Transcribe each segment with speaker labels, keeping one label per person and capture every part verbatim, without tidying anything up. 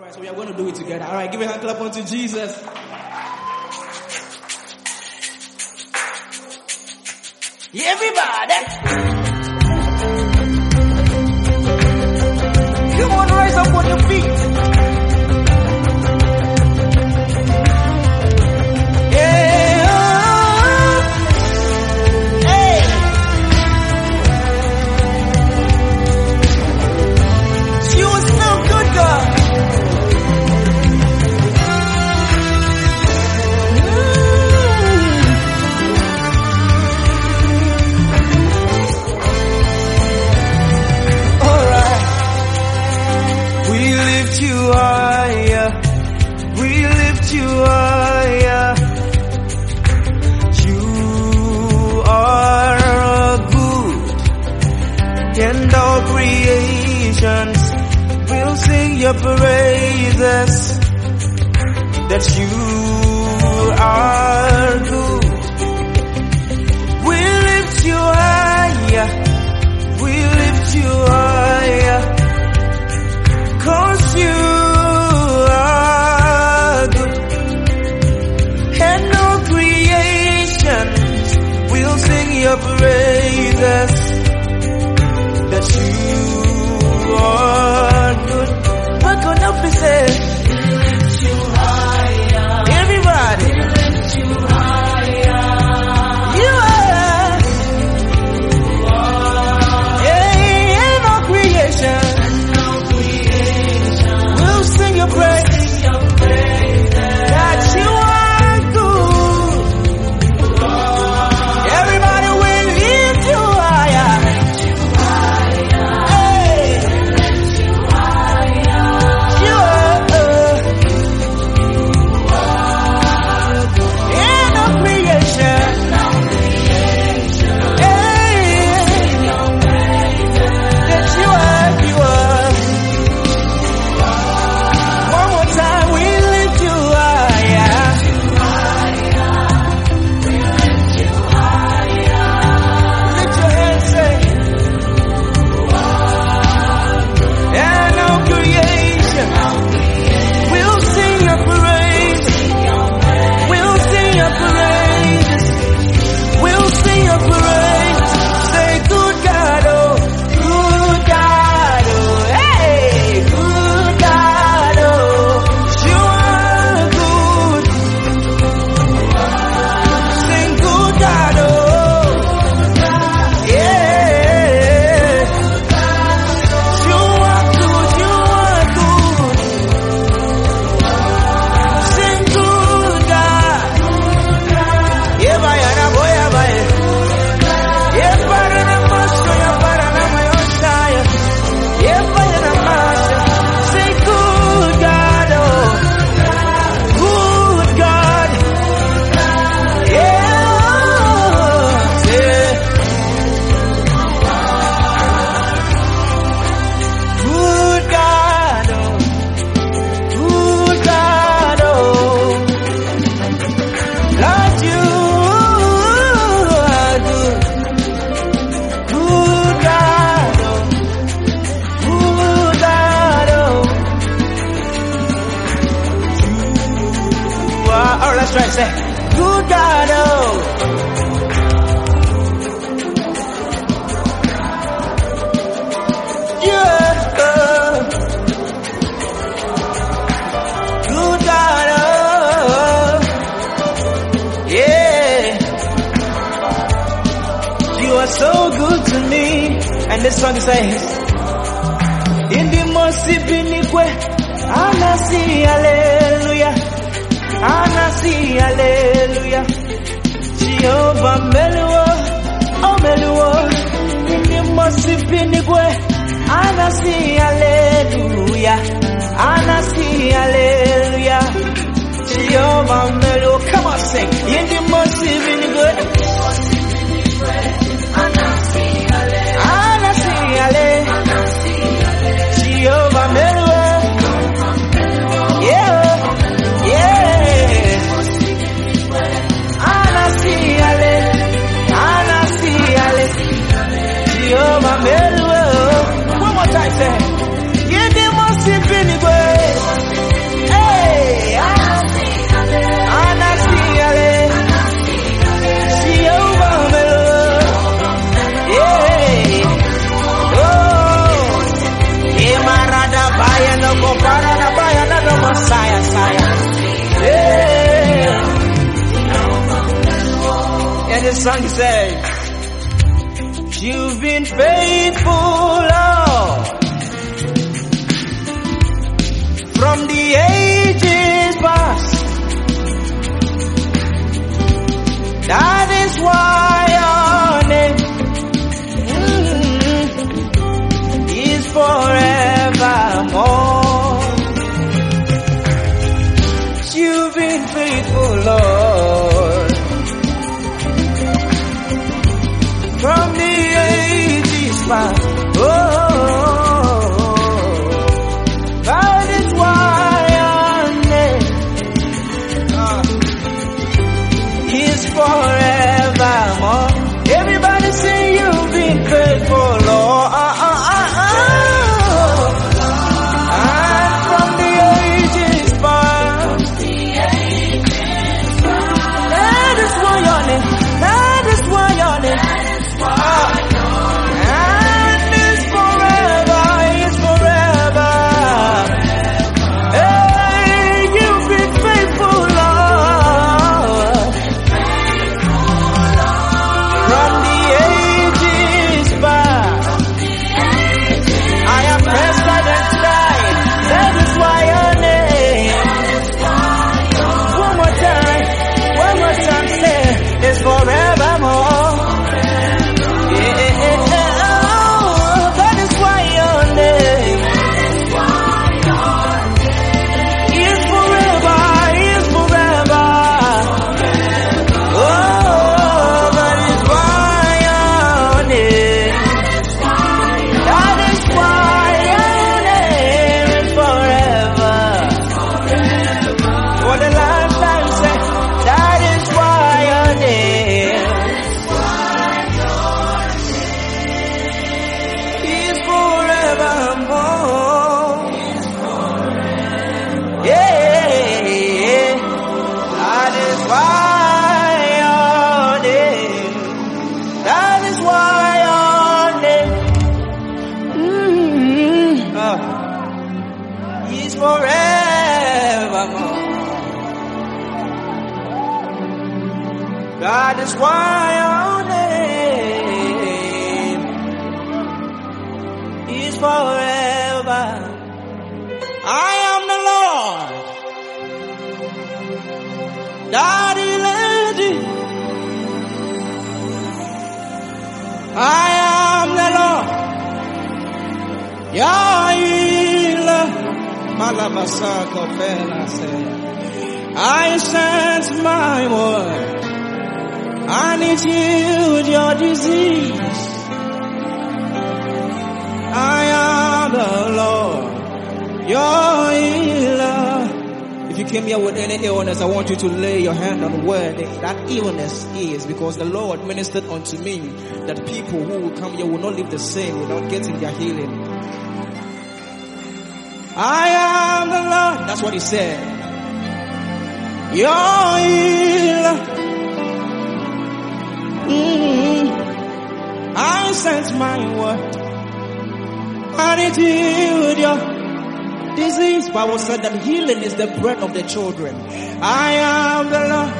Speaker 1: Alright, so we are going to do it together. Alright, give a hand clap unto Jesus. Yeah, everybody. Come on, rise up on your feet.
Speaker 2: Your praises, that you are good. We lift you higher, we lift you higher, 'cause you are good. And all creation will sing your praises, that you are good. Up and say, we lift you higher. Everybody, we lift you higher. You are, you are. Yeah, and all creation, and all creation will sing your praise. Sing your praise. That you are good. You are. Everybody, we lift you higher. Lift you higher. Hey. Lift you higher. Let's try to say, good God, oh. Yeah, oh. Good God, oh. Yeah. You are so good to me. And this song says, in the mercy beneath, Anasi, hallelujah. Anasi, hallelujah. Jehovah Meluo, oh Meluo. In the mercy pinigwe. Anasi, hallelujah. Anasi, hallelujah. Jehovah Meluo. Come on, sing. In the mercy pinigwe. Anasi, hallelujah. Anasi, hallelujah. Jehovah Meluo. Yeah. One more time, say, you must have been Messiah, Messiah. Yeah. And the song says, you've been faithful, Lord, from the ages past. That is why your name mm, is forevermore. You've been faithful, Lord, from the ages past. Oh, that is why your name uh, is forevermore. Everybody say you've been faithful, Lord. Uh, uh, uh, uh. And from the ages past. That is why your name. That is why your name. And it's forever, it's forever. Hey, you've been faithful, Lord, from the ages past. I am tested and tried. That is why your name. One more time, one more time, say it's forevermore. That is why your name is forever. I am the Lord, Daddy Lady. I am the Lord, your healer. Malabasaka Fela said, I sent my word and it healed your disease. I am the Lord, your healer. If you came here with any illness, I want you to lay your hand on where that illness is, because the Lord ministered unto me that people who will come here will not live the same without getting their healing. I am the Lord. That's what he said. Your healer. Mm-hmm. I sent my word and it healed your disease. Bible said that healing is the bread of the children. I am the Lord,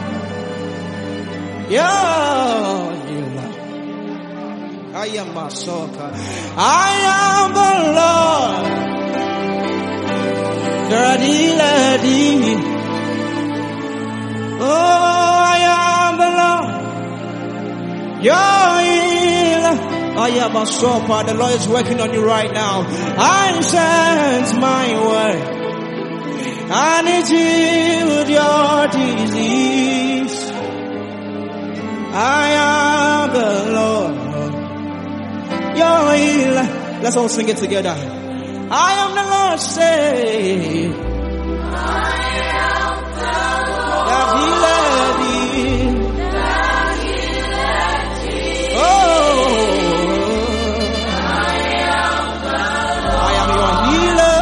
Speaker 2: your healer. I am my soul. I am the Lord, Daddy, Daddy. Oh, I am the Lord, your healer. I am a sopa. The Lord is working on you right now. I sent my word and it healed your disease. I am the Lord, your healer. Let's all sing it together. I am the Lord, say, I am the Lord, that healer thee. Oh, I am the Lord, I am your healer.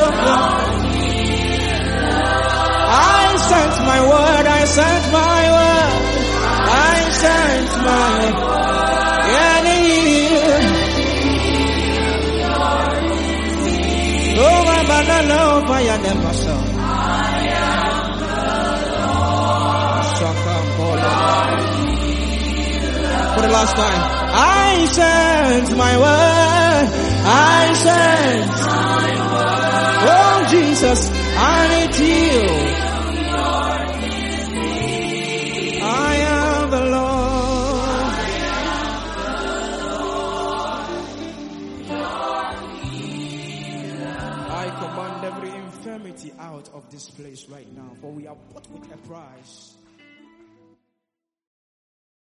Speaker 2: I sent my word, I sent my word, I sent my word, and he healed. Oh,
Speaker 1: For the last time, I sent my word. I sent my word. Oh Jesus, I need you. I am the Lord. I command every infirmity out of this place right now, for we are bought with a price.